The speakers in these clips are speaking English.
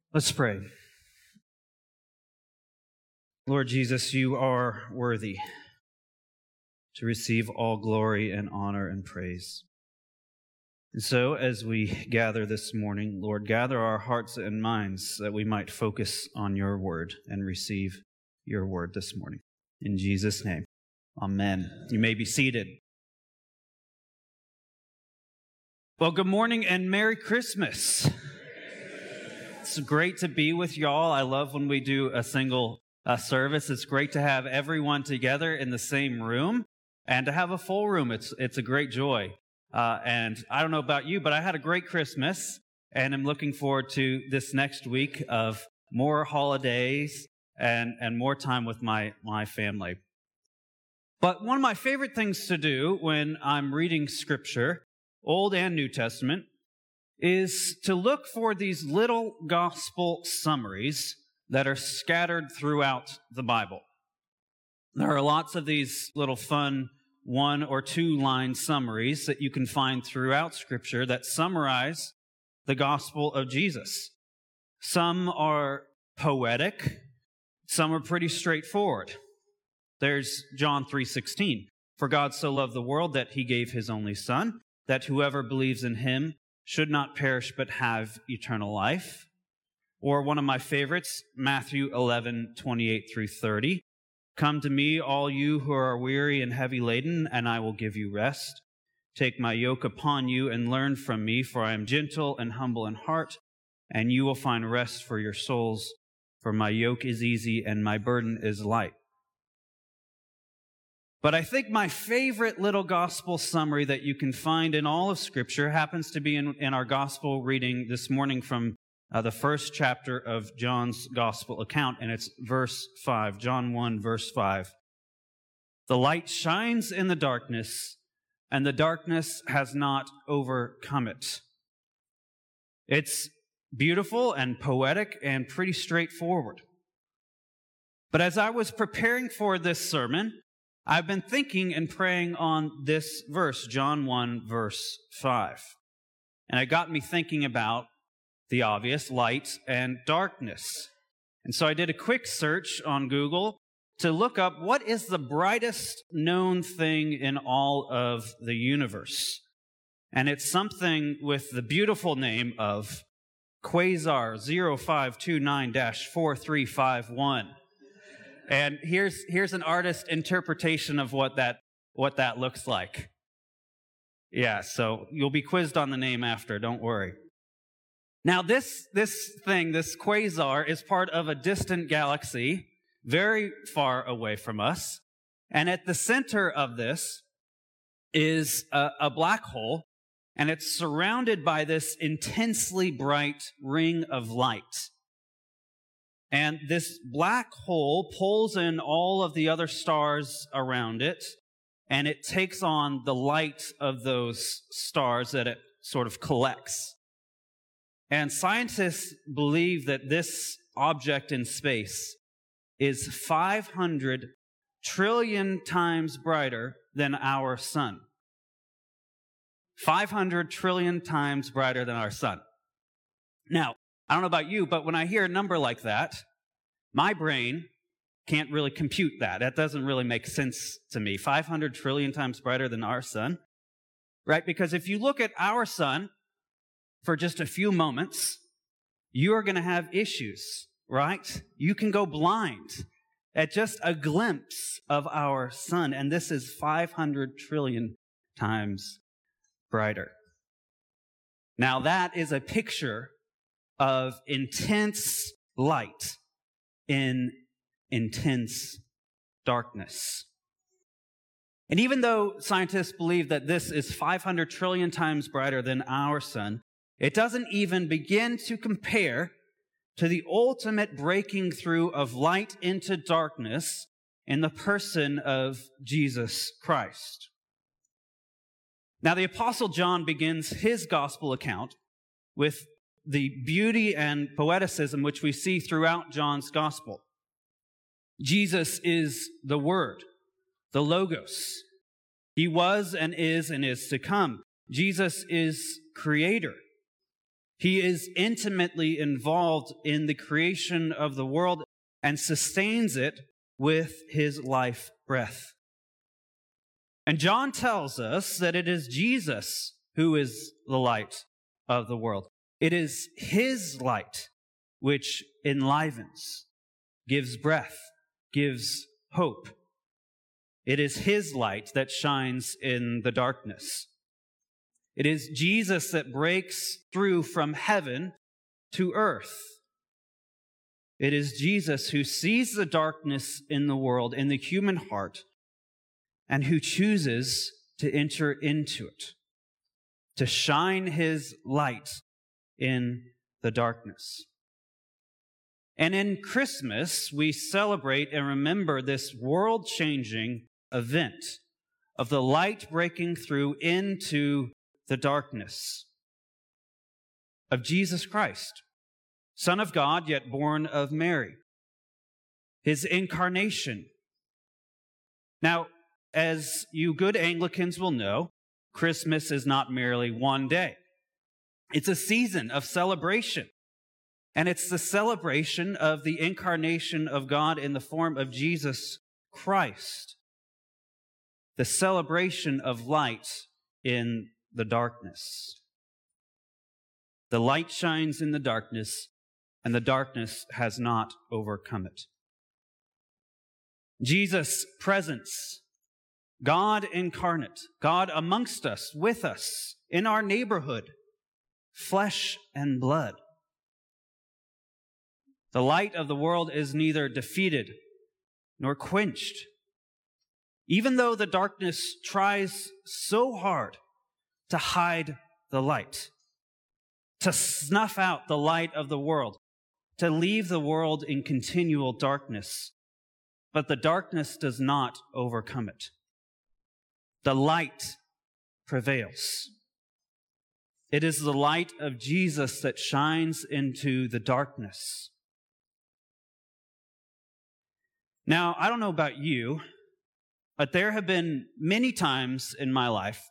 Let's pray. Lord Jesus, you are worthy to receive all glory and honor and praise. And so, as we gather this morning, Lord, gather our hearts and minds that we might focus on your word and receive your word this morning. In Jesus' name, amen. You may be seated. Well, good morning and Merry Christmas. It's great to be with y'all. I love when we do a single service. It's great to have everyone together in the same room and to have a full room. It's a great joy. And I don't know about you, but I had a great Christmas, and I'm looking forward to this next week of more holidays and more time with my family. But one of my favorite things to do when I'm reading Scripture, Old and New Testament, is to look for these little gospel summaries that are scattered throughout the Bible. There are lots of these little fun 1 or 2 line summaries that you can find throughout Scripture that summarize the gospel of Jesus. Some are poetic, some are pretty straightforward. There's John 3:16. For God so loved the world that he gave his only Son, that whoever believes in him should not perish but have eternal life. Or one of my favorites, Matthew 11:28-30. Come to me, all you who are weary and heavy laden, and I will give you rest. Take my yoke upon you and learn from me, for I am gentle and humble in heart, and you will find rest for your souls. For my yoke is easy and my burden is light. But I think my favorite little gospel summary that you can find in all of Scripture happens to be in our gospel reading this morning from the first chapter of John's gospel account, and it's verse 5, John 1, verse 5. The light shines in the darkness, and the darkness has not overcome it. It's beautiful and poetic and pretty straightforward. But as I was preparing for this sermon, I've been thinking and praying on this verse, John 1, verse 5. And it got me thinking about the obvious, light and darkness. And so I did a quick search on Google to look up what is the brightest known thing in all of the universe. And it's something with the beautiful name of Quasar 0529-4351. And here's an artist interpretation of what that looks like. Yeah, so you'll be quizzed on the name after, don't worry. Now this quasar is part of a distant galaxy very far away from us. And at the center of this is a black hole, and it's surrounded by this intensely bright ring of light. And this black hole pulls in all of the other stars around it, and it takes on the light of those stars that it sort of collects. And scientists believe that this object in space is 500 trillion times brighter than our sun. 500 trillion times brighter than our sun. Now, I don't know about you, but when I hear a number like that, my brain can't really compute that. That doesn't really make sense to me. 500 trillion times brighter than our sun, right? Because if you look at our sun for just a few moments, you are going to have issues, right? You can go blind at just a glimpse of our sun, and this is 500 trillion times brighter. Now, that is a picture of intense light in intense darkness. And even though scientists believe that this is 500 trillion times brighter than our sun, it doesn't even begin to compare to the ultimate breaking through of light into darkness in the person of Jesus Christ. Now, the Apostle John begins his gospel account with the beauty and poeticism which we see throughout John's gospel. Jesus is the Word, the Logos. He was and is to come. Jesus is Creator. He is intimately involved in the creation of the world and sustains it with his life breath. And John tells us that it is Jesus who is the light of the world. It is his light which enlivens, gives breath, gives hope. It is his light that shines in the darkness. It is Jesus that breaks through from heaven to earth. It is Jesus who sees the darkness in the world, in the human heart, and who chooses to enter into it, to shine his light in the darkness. And in Christmas, we celebrate and remember this world-changing event of the light breaking through into the darkness of Jesus Christ, Son of God, yet born of Mary, his incarnation. Now, as you good Anglicans will know, Christmas is not merely one day. It's a season of celebration. And it's the celebration of the incarnation of God in the form of Jesus Christ. The celebration of light in the darkness. The light shines in the darkness, and the darkness has not overcome it. Jesus' presence, God incarnate, God amongst us, with us, in our neighborhood, flesh and blood. The light of the world is neither defeated nor quenched. Even though the darkness tries so hard to hide the light, to snuff out the light of the world, to leave the world in continual darkness, but the darkness does not overcome it. The light prevails. It is the light of Jesus that shines into the darkness. Now, I don't know about you, but there have been many times in my life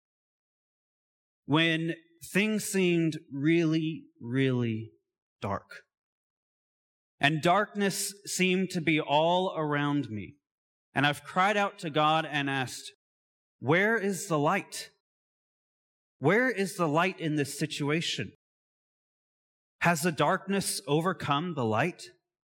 when things seemed really, really dark. And darkness seemed to be all around me. And I've cried out to God and asked, where is the light? Where is the light in this situation? Has the darkness overcome the light?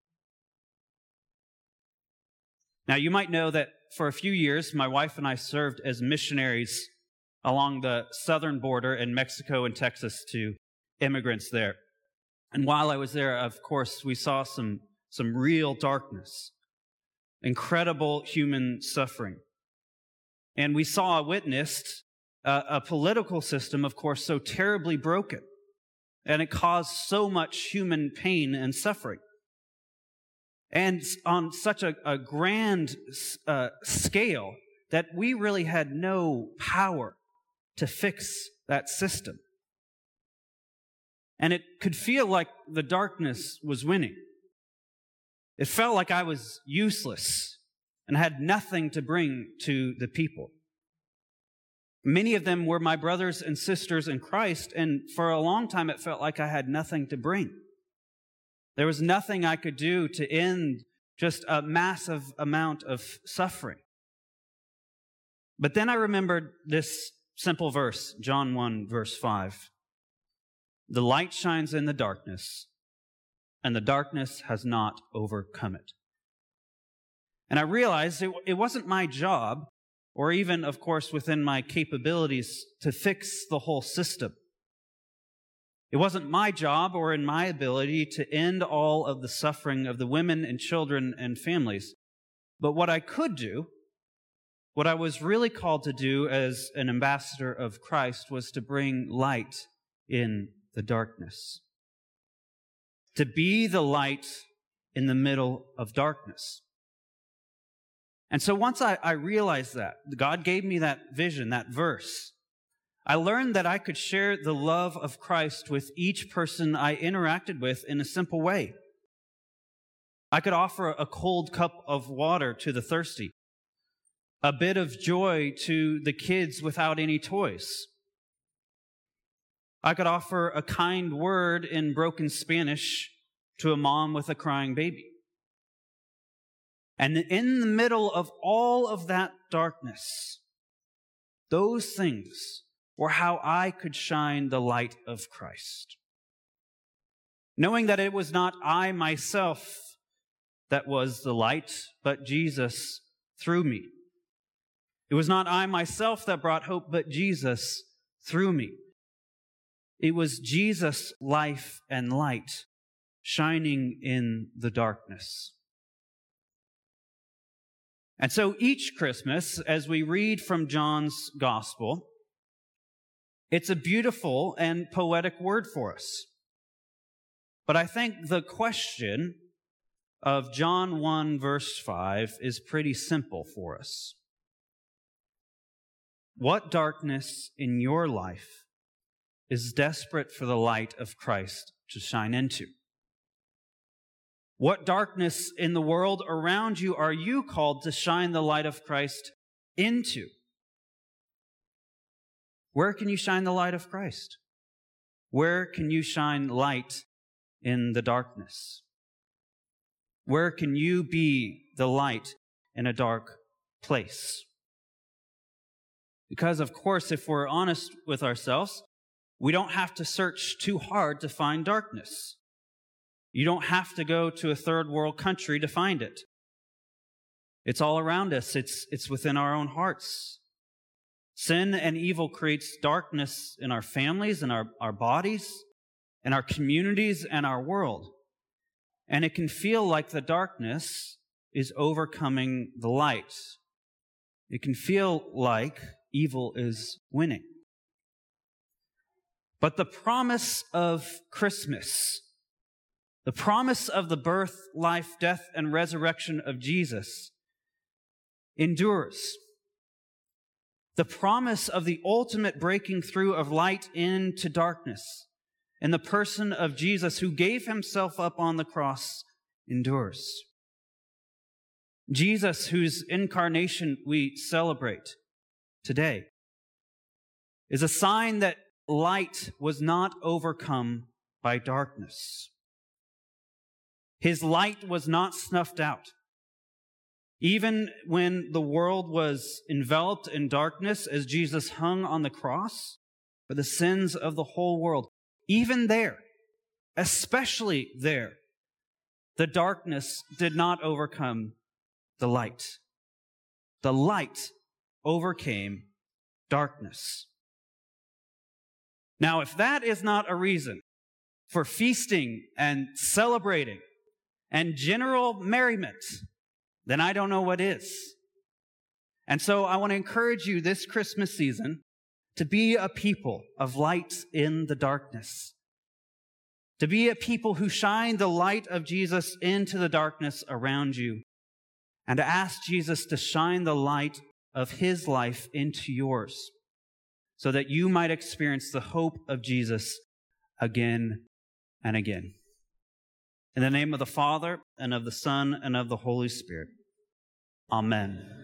Now, you might know that for a few years, my wife and I served as missionaries along the southern border in Mexico and Texas to immigrants there. And while I was there, of course, we saw some real darkness, incredible human suffering. And we witnessed a political system, of course, so terribly broken. And it caused so much human pain and suffering. And on such a grand scale that we really had no power to fix that system. And it could feel like the darkness was winning. It felt like I was useless and had nothing to bring to the people. Many of them were my brothers and sisters in Christ, and for a long time it felt like I had nothing to bring. There was nothing I could do to end just a massive amount of suffering. But then I remembered this simple verse, John 1, verse 5. The light shines in the darkness, and the darkness has not overcome it. And I realized it wasn't my job, or even, of course, within my capabilities, to fix the whole system. It wasn't my job or in my ability to end all of the suffering of the women and children and families. But what I could do, what I was really called to do as an ambassador of Christ, was to bring light in the darkness. To be the light in the middle of darkness. And so once I realized that, God gave me that vision, that verse, I learned that I could share the love of Christ with each person I interacted with in a simple way. I could offer a cold cup of water to the thirsty, a bit of joy to the kids without any toys. I could offer a kind word in broken Spanish to a mom with a crying baby. And in the middle of all of that darkness, those things were how I could shine the light of Christ. Knowing that it was not I myself that was the light, but Jesus through me. It was not I myself that brought hope, but Jesus through me. It was Jesus' life and light shining in the darkness. And so each Christmas, as we read from John's Gospel, it's a beautiful and poetic word for us. But I think the question of John 1, verse 5 is pretty simple for us. What darkness in your life is desperate for the light of Christ to shine into? What darkness in the world around you are you called to shine the light of Christ into? Where can you shine the light of Christ? Where can you shine light in the darkness? Where can you be the light in a dark place? Because, of course, if we're honest with ourselves, we don't have to search too hard to find darkness. You don't have to go to a third world country to find it. It's all around us. It's within our own hearts. Sin and evil creates darkness in our families, in our bodies, in our communities, and our world. And it can feel like the darkness is overcoming the light. It can feel like evil is winning. But the promise of Christmas, the promise of the birth, life, death, and resurrection of Jesus endures. The promise of the ultimate breaking through of light into darkness in the person of Jesus, who gave himself up on the cross, endures. Jesus, whose incarnation we celebrate today, is a sign that light was not overcome by darkness. His light was not snuffed out. Even when the world was enveloped in darkness as Jesus hung on the cross for the sins of the whole world, even there, especially there, the darkness did not overcome the light. The light overcame darkness. Now, if that is not a reason for feasting and celebrating and general merriment, then I don't know what is. And so I want to encourage you this Christmas season to be a people of light in the darkness. To be a people who shine the light of Jesus into the darkness around you. And to ask Jesus to shine the light of his life into yours, so that you might experience the hope of Jesus again and again. In the name of the Father, and of the Son, and of the Holy Spirit. Amen.